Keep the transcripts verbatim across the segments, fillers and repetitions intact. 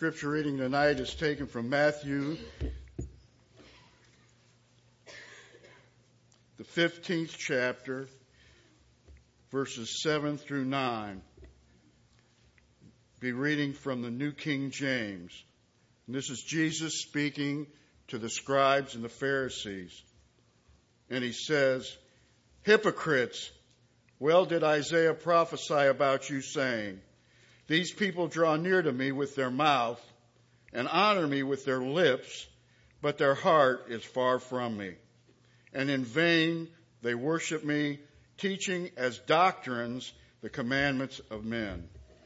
Scripture reading tonight is taken from Matthew, the fifteenth chapter, verses seven through nine. Be reading from the New King James. And this is Jesus speaking to the scribes and the Pharisees. And he says, "Hypocrites, well did Isaiah prophesy about you, saying, these people draw near to me with their mouth and honor me with their lips, but their heart is far from me. And in vain they worship me, teaching as doctrines the commandments of men."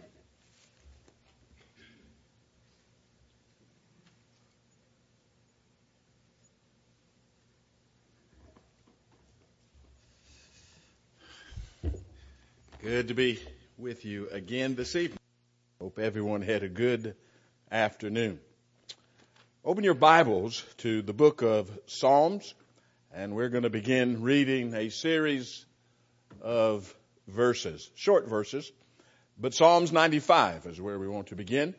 Good to be with you again this evening. Hope everyone had a good afternoon. Open your Bibles to the book of Psalms, and we're going to begin reading a series of verses, short verses, but Psalms ninety-five is where we want to begin.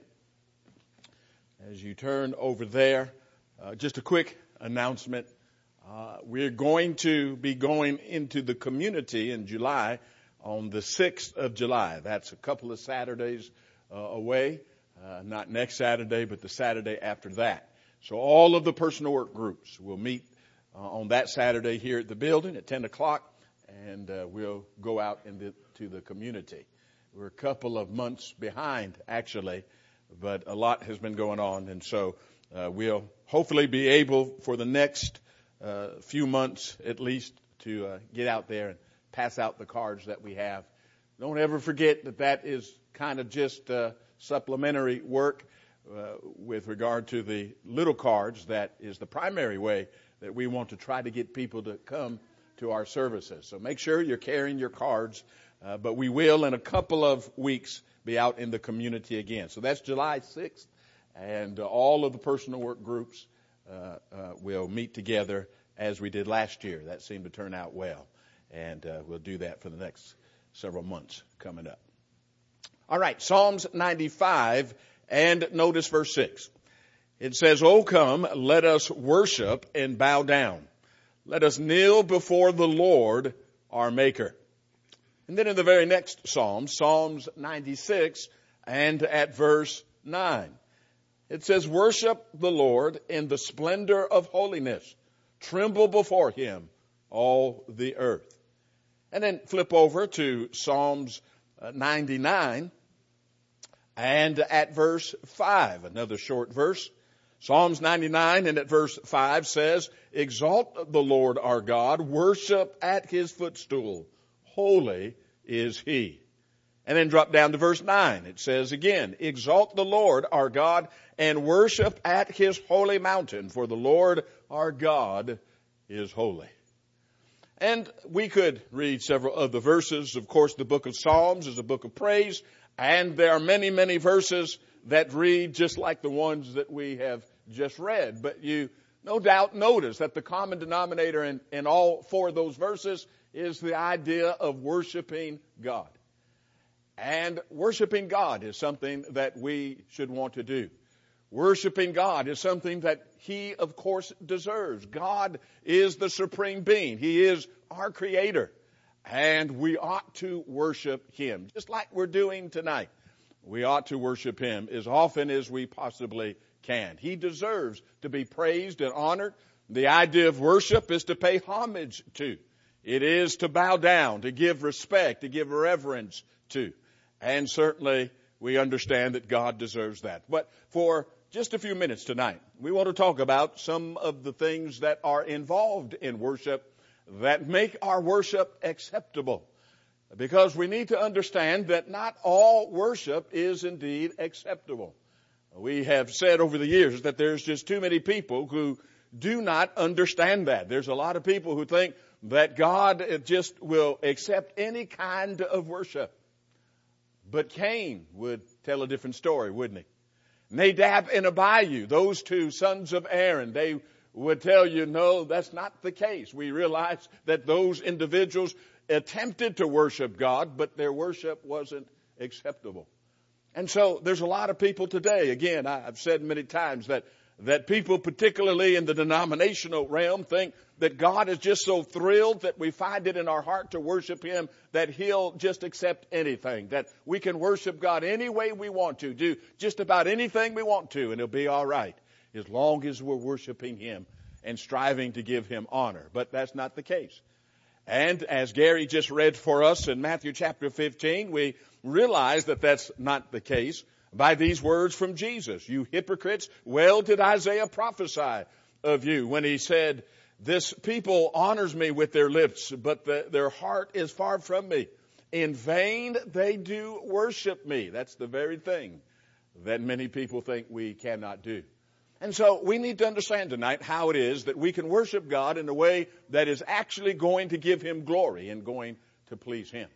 As you turn over there, uh, just a quick announcement. Uh, we're going to be going into the community in July on the sixth of July. That's a couple of Saturdays uh, away. Uh, not next Saturday, but the Saturday after that. So all of the personal work groups will meet uh, on that Saturday here at the building at ten o'clock, and uh, we'll go out into the, the community. We're a couple of months behind, actually, but a lot has been going on, and so uh, we'll hopefully be able for the next uh, few months at least to uh, get out there and pass out the cards that we have. Don't ever forget that that is kind of just uh, supplementary work uh, with regard to the little cards. That is the primary way that we want to try to get people to come to our services. So make sure you're carrying your cards, uh, but we will in a couple of weeks be out in the community again. So that's July sixth, and uh, all of the personal work groups uh, uh, will meet together as we did last year. That seemed to turn out well, and uh, we'll do that for the next several months coming up. All right, Psalms ninety-five, and notice verse six. It says, "O come, let us worship and bow down. Let us kneel before the Lord our Maker." And then in the very next Psalm, Psalms ninety-six, and at verse nine, it says, "Worship the Lord in the splendor of holiness. Tremble before him, all the earth." And then flip over to Psalms ninety-nine, and at verse five, another short verse. Psalms ninety-nine and at verse five says, "Exalt the Lord our God, worship at his footstool. Holy is he." And then drop down to verse nine. It says again, "Exalt the Lord our God and worship at his holy mountain, for the Lord our God is holy." And we could read several of the verses. Of course, the book of Psalms is a book of praise, and there are many, many verses that read just like the ones that we have just read. But you no doubt notice that the common denominator in, in all four of those verses is the idea of worshiping God. And worshiping God is something that we should want to do. Worshiping God is something that he, of course, deserves. God is the supreme being. He is our creator. And we ought to worship him, just like we're doing tonight. We ought to worship him as often as we possibly can. He deserves to be praised and honored. The idea of worship is to pay homage to. It is to bow down, to give respect, to give reverence to. And certainly we understand that God deserves that. But for just a few minutes tonight, we want to talk about some of the things that are involved in worship that make our worship acceptable. Because we need to understand that not all worship is indeed acceptable. We have said over the years that there's just too many people who do not understand that. There's a lot of people who think that God just will accept any kind of worship. But Cain would tell a different story, wouldn't he? Nadab and Abihu, those two sons of Aaron, they would tell you, no, that's not the case. We realize that those individuals attempted to worship God, but their worship wasn't acceptable. And so there's a lot of people today, again, I've said many times that, that people particularly in the denominational realm think that God is just so thrilled that we find it in our heart to worship Him that He'll just accept anything, that we can worship God any way we want to, do just about anything we want to, and it'll be all right as long as we're worshiping Him and striving to give Him honor. But that's not the case. And as Gary just read for us in Matthew chapter fifteen, we realize that that's not the case by these words from Jesus. You hypocrites, well did Isaiah prophesy of you when he said, this people honors me with their lips, but the, their heart is far from me. In vain they do worship me. That's the very thing that many people think we cannot do. And so we need to understand tonight how it is that we can worship God in a way that is actually going to give Him glory and going to please Him.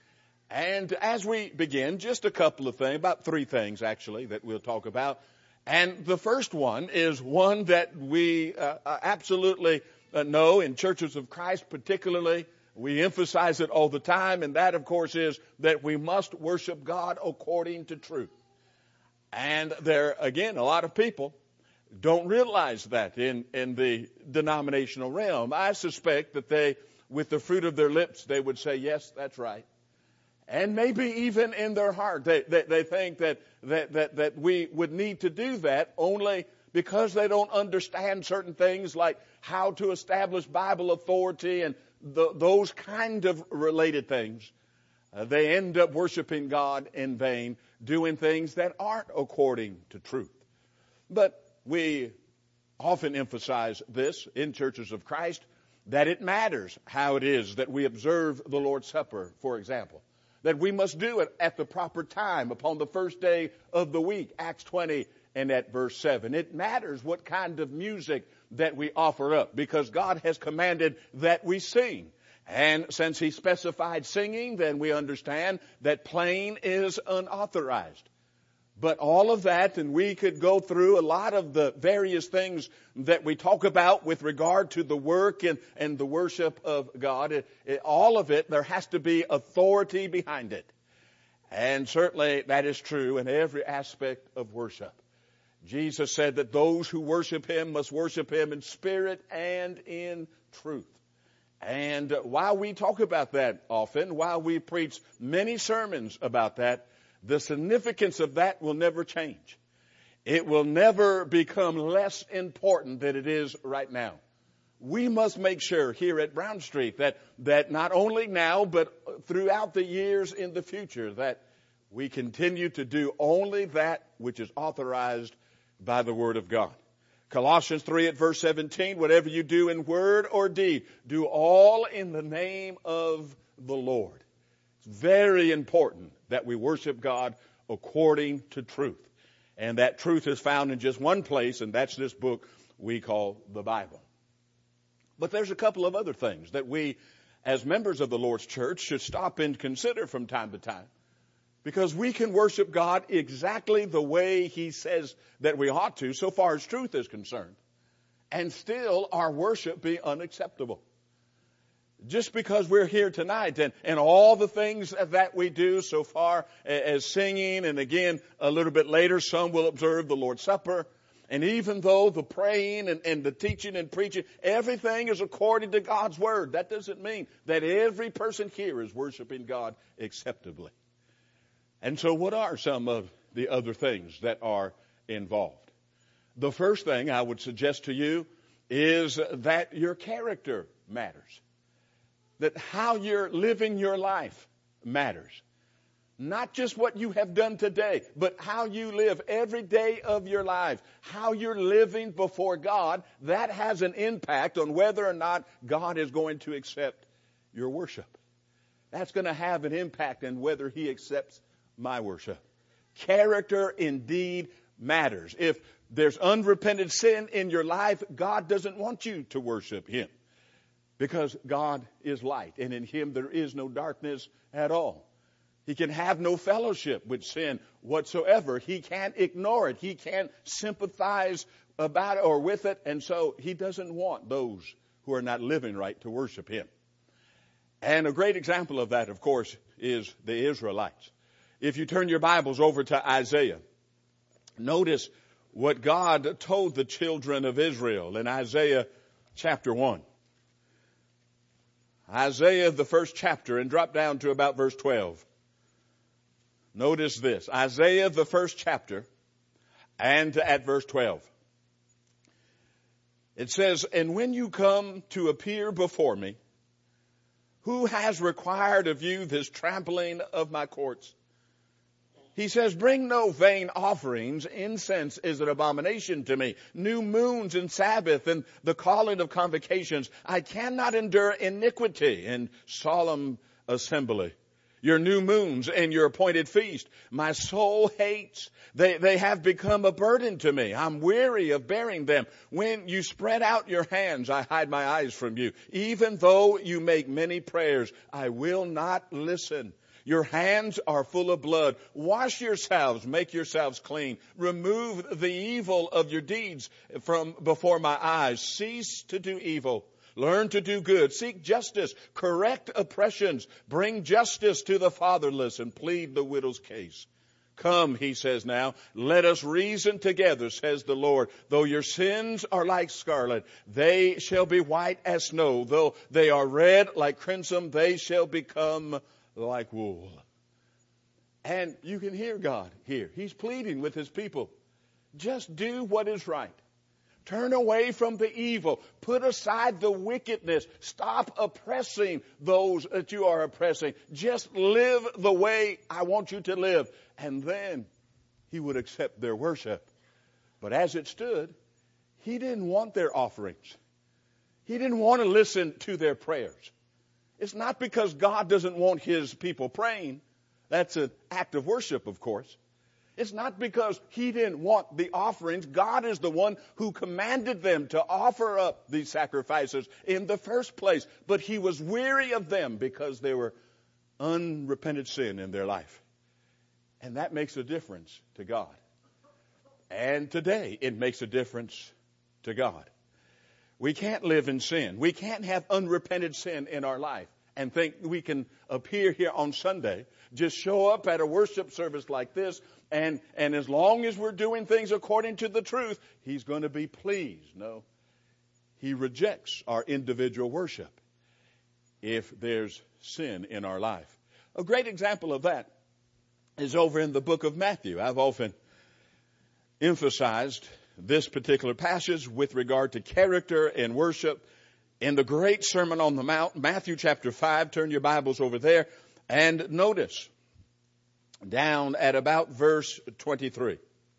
And as we begin, just a couple of things, about three things actually that we'll talk about. And the first one is one that we uh, absolutely uh, know in churches of Christ particularly. We emphasize it all the time, and that of course is that we must worship God according to truth. And there, again, a lot of people don't realize that in, in the denominational realm. I suspect that they, with the fruit of their lips, they would say, yes, that's right. And maybe even in their heart, they, they, they think that, that, that, that we would need to do that only because they don't understand certain things like how to establish Bible authority and the, those kind of related things. Uh, they end up worshiping God in vain, doing things that aren't according to truth. But we often emphasize this in churches of Christ, that it matters how it is that we observe the Lord's Supper, for example. That we must do it at the proper time upon the first day of the week, Acts twenty and at verse seven. It matters what kind of music that we offer up because God has commanded that we sing. And since He specified singing, then we understand that playing is unauthorized. But all of that, and we could go through a lot of the various things that we talk about with regard to the work and, and the worship of God. It, it, all of it, there has to be authority behind it. And certainly that is true in every aspect of worship. Jesus said that those who worship Him must worship Him in spirit and in truth. And while we talk about that often, while we preach many sermons about that, the significance of that will never change. It will never become less important than it is right now. We must make sure here at Brown Street that, that not only now, but throughout the years in the future, that we continue to do only that which is authorized by the Word of God. Colossians three at verse seventeen, whatever you do in word or deed, do all in the name of the Lord. It's very important that we worship God according to truth. And that truth is found in just one place, and that's this book we call the Bible. But there's a couple of other things that we, as members of the Lord's church, should stop and consider from time to time. Because we can worship God exactly the way He says that we ought to, so far as truth is concerned, and still our worship be unacceptable. Just because we're here tonight and, and all the things that we do so far as singing, and again, a little bit later, some will observe the Lord's Supper. And even though the praying and, and the teaching and preaching, everything is according to God's Word, that doesn't mean that every person here is worshiping God acceptably. And so what are some of the other things that are involved? The first thing I would suggest to you is that your character matters. That how you're living your life matters. Not just what you have done today, but how you live every day of your lives. How you're living before God, that has an impact on whether or not God is going to accept your worship. That's going to have an impact on whether He accepts my worship. Character indeed matters. If there's unrepented sin in your life, God doesn't want you to worship Him. Because God is light, and in Him there is no darkness at all. He can have no fellowship with sin whatsoever. He can't ignore it. He can't sympathize about it or with it. And so He doesn't want those who are not living right to worship Him. And a great example of that, of course, is the Israelites. If you turn your Bibles over to Isaiah, notice what God told the children of Israel in Isaiah chapter one. Isaiah, the first chapter, and drop down to about verse twelve. Notice this. Isaiah, the first chapter, and at verse twelve. It says, "And when you come to appear before me, who has required of you this trampling of my courts?" He says, "Bring no vain offerings. Incense is an abomination to me. New moons and Sabbath and the calling of convocations. I cannot endure iniquity and solemn assembly. Your new moons and your appointed feast, my soul hates. They, they have become a burden to me. I'm weary of bearing them. When you spread out your hands, I hide my eyes from you. Even though you make many prayers, I will not listen. Your hands are full of blood. Wash yourselves, make yourselves clean. Remove the evil of your deeds from before my eyes. Cease to do evil. Learn to do good. Seek justice. Correct oppressions. Bring justice to the fatherless and plead the widow's case. Come, he says now, let us reason together, says the Lord. Though your sins are like scarlet, they shall be white as snow. Though they are red like crimson, they shall become like wool." And you can hear God here. He's pleading with his people. Just do what is right. Turn away from the evil. Put aside the wickedness. Stop oppressing those that you are oppressing. Just live the way I want you to live. And then he would accept their worship. But as it stood, he didn't want their offerings. He didn't want to listen to their prayers. It's not because God doesn't want his people praying. That's an act of worship, of course. It's not because he didn't want the offerings. God is the one who commanded them to offer up these sacrifices in the first place. But he was weary of them because they were unrepented sin in their life. And that makes a difference to God. And today it makes a difference to God. We can't live in sin. We can't have unrepented sin in our life and think we can appear here on Sunday, just show up at a worship service like this, and, and as long as we're doing things according to the truth, he's going to be pleased. No. He rejects our individual worship if there's sin in our life. A great example of that is over in the book of Matthew. I've often emphasized this particular passage with regard to character and worship in the great Sermon on the Mount, Matthew chapter five. Turn your Bibles over there and notice down at about verse twenty-three.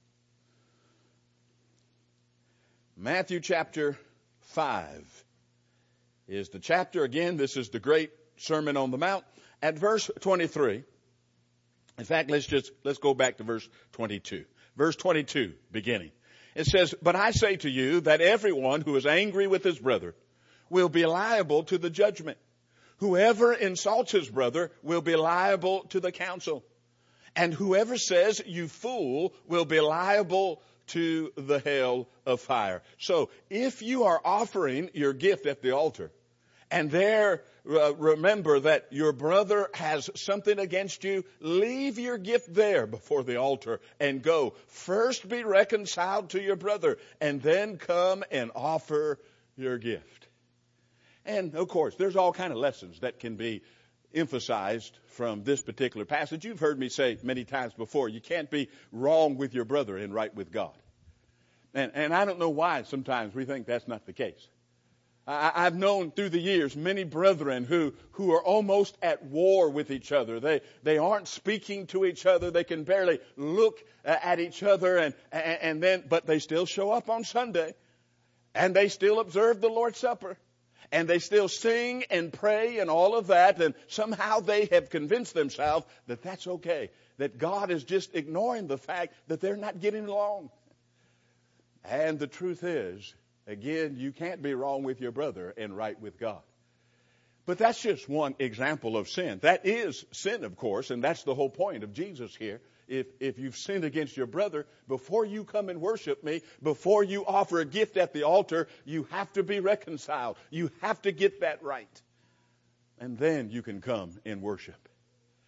Matthew chapter five is the chapter. Again, this is the great Sermon on the Mount. At verse twenty-three, in fact, let's just, let's go back to verse twenty-two. Verse twenty-two, beginning. It says, "But I say to you that everyone who is angry with his brother will be liable to the judgment. Whoever insults his brother will be liable to the council. And whoever says, 'You fool,' will be liable to the hell of fire." So if you are offering your gift at the altar, and there uh, remember that your brother has something against you, leave your gift there before the altar and go. First be reconciled to your brother, and then come and offer your gift. And of course, there's all kind of lessons that can be emphasized from this particular passage. You've heard me say many times before, you can't be wrong with your brother and right with God. And, and I don't know why sometimes we think that's not the case. I, I've known through the years many brethren who, who are almost at war with each other. They, they aren't speaking to each other. They can barely look at each other, and, and, and then, but they still show up on Sunday, and they still observe the Lord's Supper. And they still sing and pray and all of that, and somehow they have convinced themselves that that's okay, that God is just ignoring the fact that they're not getting along. And the truth is, again, you can't be wrong with your brother and right with God. But that's just one example of sin. That is sin, of course, and that's the whole point of Jesus here. If, if you've sinned against your brother, before you come and worship me, before you offer a gift at the altar, you have to be reconciled. You have to get that right. And then you can come and worship.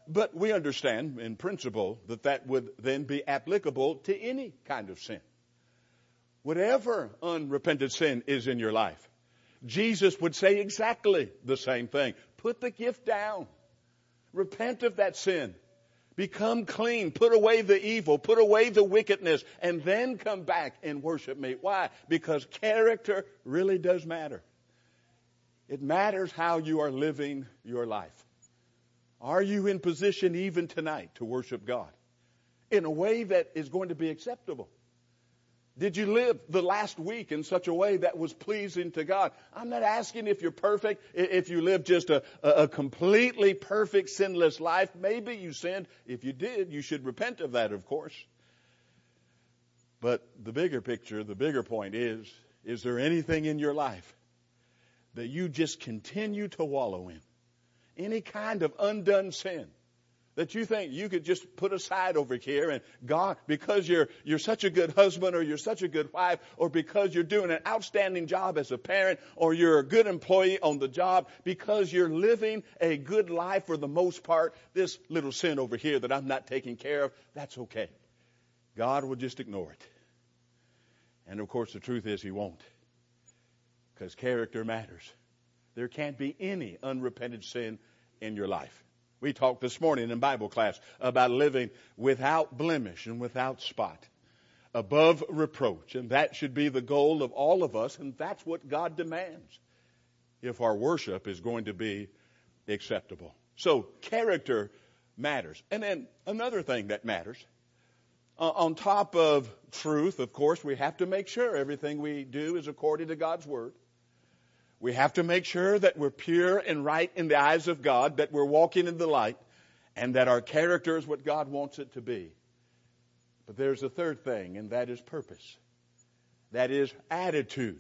But we understand in principle that that would then be applicable to any kind of sin. Whatever unrepented sin is in your life, Jesus would say exactly the same thing. Put the gift down. Repent of that sin. Become clean. Put away the evil. Put away the wickedness. And then come back and worship me. Why? Because character really does matter. It matters how you are living your life. Are you in position even tonight to worship God in a way that is going to be acceptable? Did you live the last week in such a way that was pleasing to God? I'm not asking if you're perfect, if you live just a, a completely perfect, sinless life. Maybe you sinned. If you did, you should repent of that, of course. But the bigger picture, the bigger point is, is there anything in your life that you just continue to wallow in? Any kind of undone sin that you think you could just put aside over here, and God, because you're you're such a good husband, or you're such a good wife, or because you're doing an outstanding job as a parent, or you're a good employee on the job, because you're living a good life for the most part, this little sin over here that I'm not taking care of, that's okay. God will just ignore it. And of course the truth is He won't. Because character matters. There can't be any unrepented sin in your life. We talked this morning in Bible class about living without blemish and without spot, above reproach. And that should be the goal of all of us. And that's what God demands if our worship is going to be acceptable. So character matters. And then another thing that matters, uh, on top of truth, of course, we have to make sure everything we do is according to God's Word. We have to make sure that we're pure and right in the eyes of God, that we're walking in the light, and that our character is what God wants it to be. But there's a third thing, and that is purpose. That is attitude.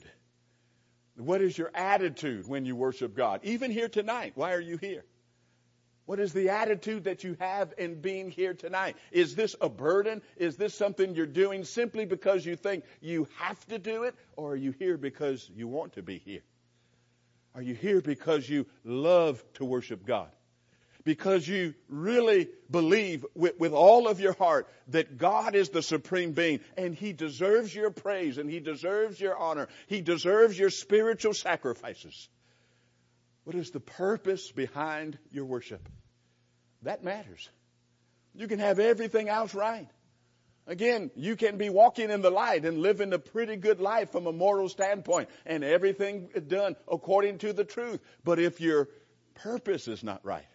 What is your attitude when you worship God? Even here tonight, why are you here? What is the attitude that you have in being here tonight? Is this a burden? Is this something you're doing simply because you think you have to do it? Or are you here because you want to be here? Are you here because you love to worship God? Because you really believe with, with all of your heart that God is the supreme being and He deserves your praise and He deserves your honor. He deserves your spiritual sacrifices. What is the purpose behind your worship? That matters. You can have everything else right. Again, you can be walking in the light and living a pretty good life from a moral standpoint and everything done according to the truth. But if your purpose is not right,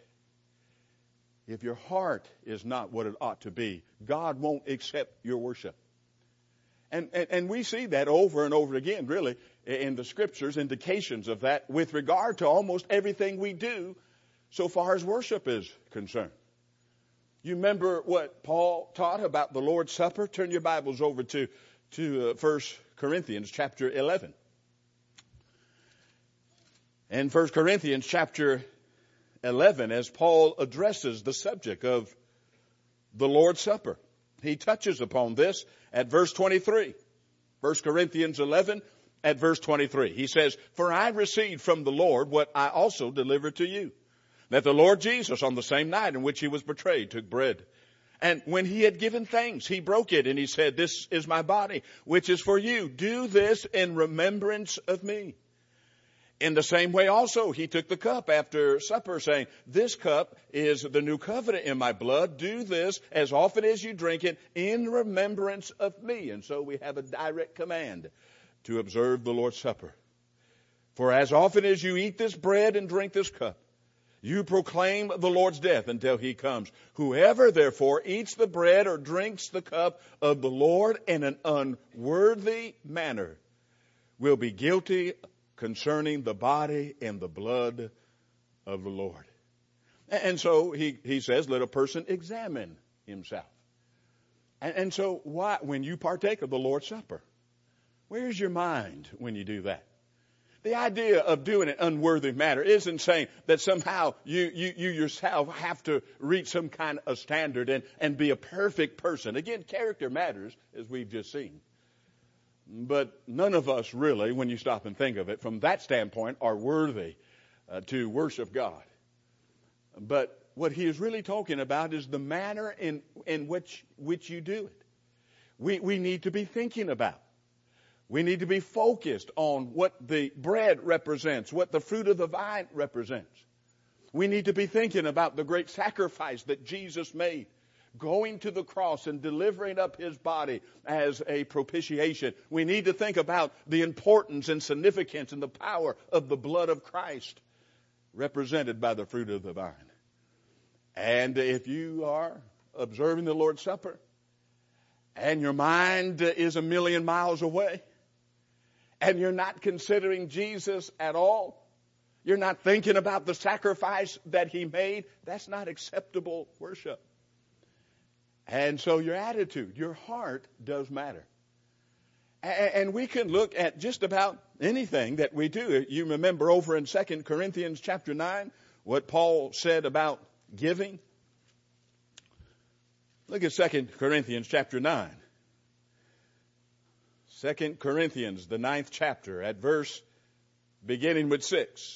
if your heart is not what it ought to be, God won't accept your worship. And, and, and we see that over and over again, really, in the Scriptures, indications of that with regard to almost everything we do so far as worship is concerned. You remember what Paul taught about the Lord's Supper? Turn your Bibles over to, to uh, First Corinthians chapter eleven. In First Corinthians chapter eleven, as Paul addresses the subject of the Lord's Supper, he touches upon this at verse twenty-three. First Corinthians eleven at verse twenty-three. He says, "For I received from the Lord what I also delivered to you, that the Lord Jesus, on the same night in which He was betrayed, took bread. And when He had given thanks, He broke it, and He said, 'This is my body, which is for you. Do this in remembrance of me.' In the same way also, He took the cup after supper, saying, 'This cup is the new covenant in my blood. Do this as often as you drink it in remembrance of me.'" And so we have a direct command to observe the Lord's Supper. "For as often as you eat this bread and drink this cup, you proclaim the Lord's death until He comes. Whoever therefore eats the bread or drinks the cup of the Lord in an unworthy manner will be guilty concerning the body and the blood of the Lord." And so he, he says, let a person examine himself. And, and so why, when you partake of the Lord's Supper, where's your mind when you do that? The idea of doing an unworthy matter isn't saying that somehow you, you, you yourself have to reach some kind of standard and, and be a perfect person. Again, character matters, as we've just seen. But none of us really, when you stop and think of it, from that standpoint, are worthy uh, to worship God. But what he is really talking about is the manner in, in which, which you do it. We, we need to be thinking about. We need to be focused on what the bread represents, what the fruit of the vine represents. We need to be thinking about the great sacrifice that Jesus made, going to the cross and delivering up his body as a propitiation. We need to think about the importance and significance and the power of the blood of Christ, represented by the fruit of the vine. And if you are observing the Lord's Supper and your mind is a million miles away and you're not considering Jesus at all, you're not thinking about the sacrifice that he made, that's not acceptable worship. And so your attitude, your heart does matter. And we can look at just about anything that we do. You remember over in Second Corinthians chapter nine, what Paul said about giving? Look at Second Corinthians chapter nine. Second Corinthians, the ninth chapter, at verse beginning with six.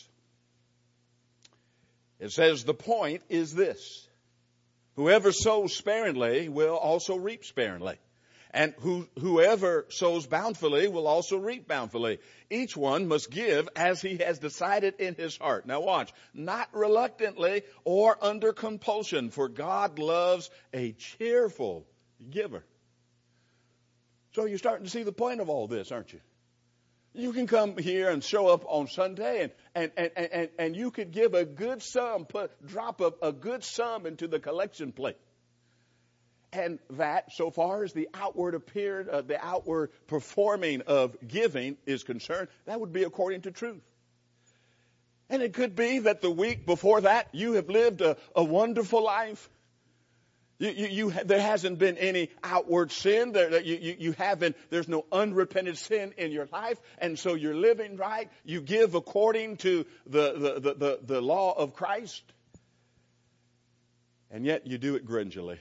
It says, the point is this: whoever sows sparingly will also reap sparingly. And who, whoever sows bountifully will also reap bountifully. Each one must give as he has decided in his heart. Now watch. Not reluctantly or under compulsion, for God loves a cheerful giver. So you're starting to see the point of all this, aren't you? You can come here and show up on Sunday and, and, and, and, and you could give a good sum, put, drop a, a good sum into the collection plate. And that, so far as the outward appeared, uh, the outward performing of giving is concerned, that would be according to truth. And it could be that the week before that, you have lived a, a wonderful life. You, you, you, there hasn't been any outward sin. There, you, you, you haven't, there's no unrepented sin in your life. And so you're living right. You give according to the, the, the, the, the law of Christ. And yet you do it grudgingly.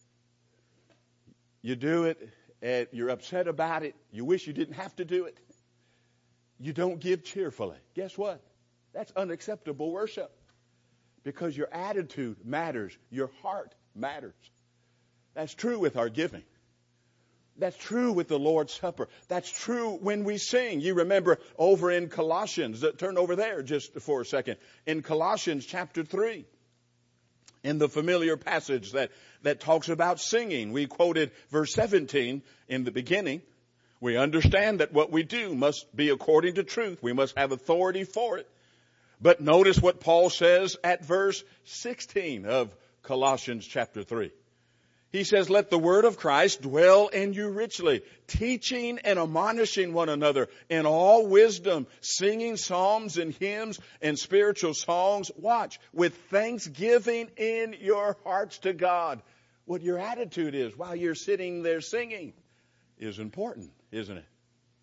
You do it, and you're upset about it. You wish you didn't have to do it. You don't give cheerfully. Guess what? That's unacceptable worship. Because your attitude matters. Your heart matters. That's true with our giving. That's true with the Lord's Supper. That's true when we sing. You remember over in Colossians, turn over there just for a second. In Colossians chapter three. In the familiar passage that, that talks about singing. We quoted verse seventeen in the beginning. We understand that what we do must be according to truth. We must have authority for it. But notice what Paul says at verse sixteen of Colossians chapter three. He says, let the word of Christ dwell in you richly, teaching and admonishing one another in all wisdom, singing psalms and hymns and spiritual songs. Watch, with thanksgiving in your hearts to God. What your attitude is while you're sitting there singing is important, isn't it?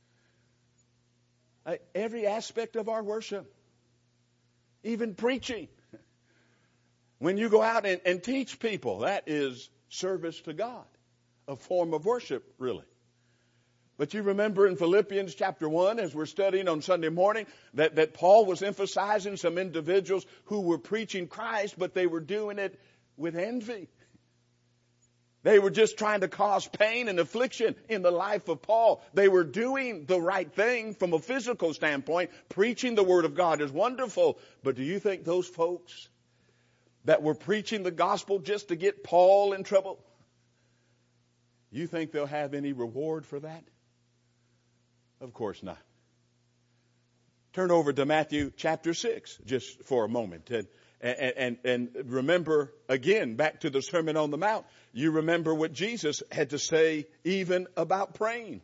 Uh, every aspect of our worship, even preaching. When you go out and, and teach people, that is service to God, a form of worship, really. But you remember in Philippians chapter one, as we're studying on Sunday morning, that, that Paul was emphasizing some individuals who were preaching Christ, but they were doing it with envy. They were just trying to cause pain and affliction in the life of Paul. They were doing the right thing from a physical standpoint. Preaching the Word of God is wonderful. But do you think those folks that were preaching the gospel just to get Paul in trouble, you think they'll have any reward for that? Of course not. Turn over to Matthew chapter six just for a moment. And, and, and remember again, back to the Sermon on the Mount, you remember what Jesus had to say even about praying.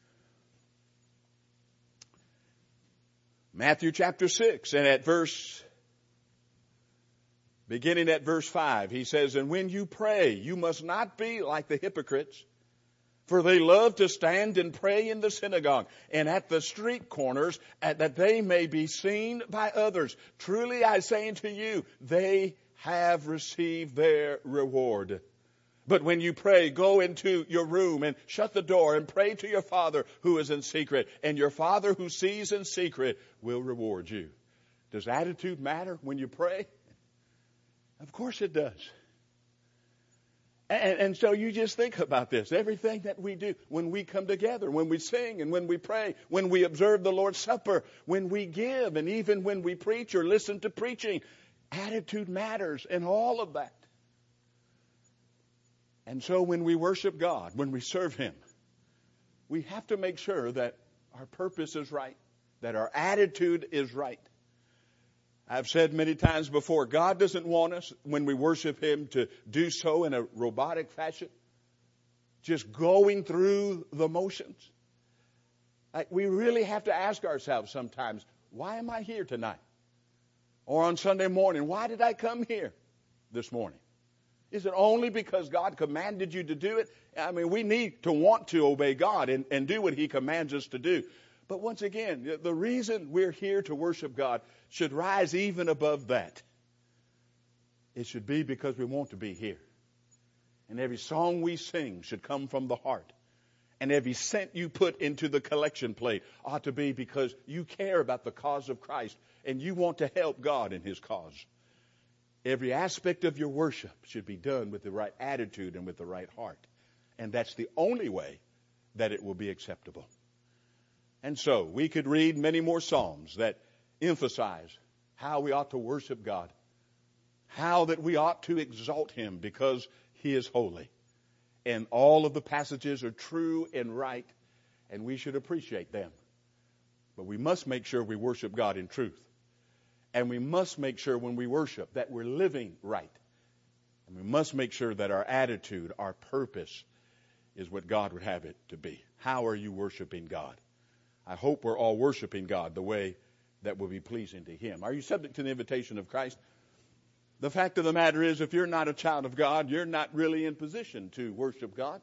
Matthew chapter six, and at verse Beginning at verse five, he says, and when you pray, you must not be like the hypocrites, for they love to stand and pray in the synagogue and at the street corners, that they may be seen by others. Truly I say unto you, they have received their reward. But when you pray, go into your room and shut the door and pray to your Father who is in secret, and your Father who sees in secret will reward you. Does attitude matter when you pray? Of course it does. And, and so you just think about this. Everything that we do, when we come together, when we sing and when we pray, when we observe the Lord's Supper, when we give, and even when we preach or listen to preaching, attitude matters in all of that. And so when we worship God, when we serve Him, we have to make sure that our purpose is right, that our attitude is right. I've said many times before, God doesn't want us, when we worship Him, to do so in a robotic fashion, just going through the motions. Like, we really have to ask ourselves sometimes, why am I here tonight? Or on Sunday morning, why did I come here this morning? Is it only because God commanded you to do it? I mean, we need to want to obey God and, and do what He commands us to do. But once again, the reason we're here to worship God should rise even above that. It should be because we want to be here. And every song we sing should come from the heart. And every cent you put into the collection plate ought to be because you care about the cause of Christ and you want to help God in His cause. Every aspect of your worship should be done with the right attitude and with the right heart. And that's the only way that it will be acceptable. And so we could read many more Psalms that emphasize how we ought to worship God, how that we ought to exalt Him because He is holy. And all of the passages are true and right, and we should appreciate them. But we must make sure we worship God in truth. And we must make sure when we worship that we're living right. And we must make sure that our attitude, our purpose, is what God would have it to be. How are you worshiping God? I hope we're all worshiping God the way that will be pleasing to Him. Are you subject to the invitation of Christ? The fact of the matter is, if you're not a child of God, you're not really in position to worship God.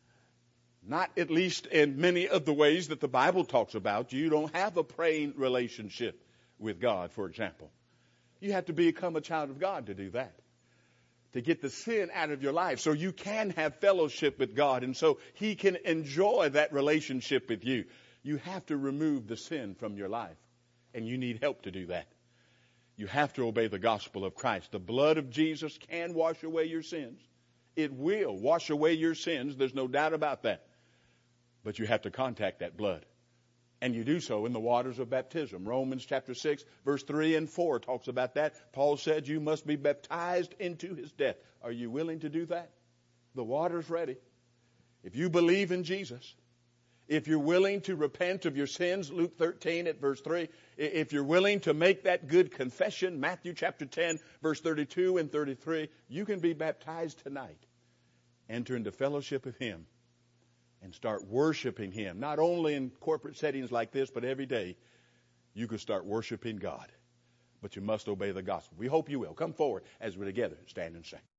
Not at least in many of the ways that the Bible talks about. You don't have a praying relationship with God, for example. You have to become a child of God to do that. To get the sin out of your life so you can have fellowship with God and so He can enjoy that relationship with you. You have to remove the sin from your life. And you need help to do that. You have to obey the gospel of Christ. The blood of Jesus can wash away your sins. It will wash away your sins. There's no doubt about that. But you have to contact that blood. And you do so in the waters of baptism. Romans chapter six, verse three and four talks about that. Paul said you must be baptized into His death. Are you willing to do that? The water's ready. If you believe in Jesus, if you're willing to repent of your sins, Luke thirteen at verse three, if you're willing to make that good confession, Matthew chapter ten, verse thirty-two and thirty-three, you can be baptized tonight. Enter into fellowship with Him and start worshiping Him. Not only in corporate settings like this, but every day you can start worshiping God. But you must obey the gospel. We hope you will. Come forward as we together stand and sing.